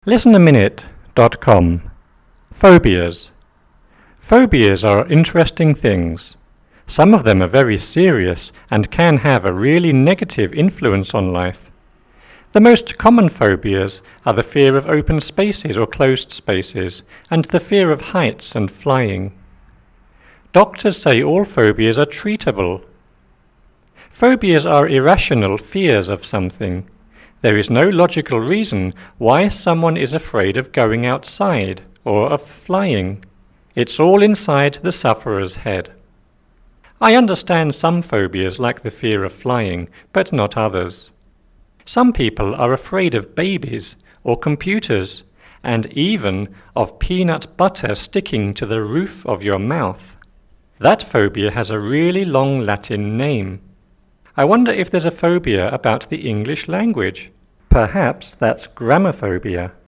ListenAminute.com. Phobias. Phobias are interesting things. Some of them are very serious and can have a really negative influence on life. The most common phobias are the fear of open spaces or closed spaces, and the fear of heights and flying. Doctors say all phobias are treatable. Phobias are irrational fears of something. There is no logical reason why someone is afraid of going outside or of flying. It's all inside the sufferer's head. I understand some phobias, like the fear of flying, but not others. Some people are afraid of babies or computers, and even of peanut butter sticking to the roof of your mouth. That phobia has a really long Latin name. I wonder if there's a phobia about the English language. Perhaps that's grammophobia.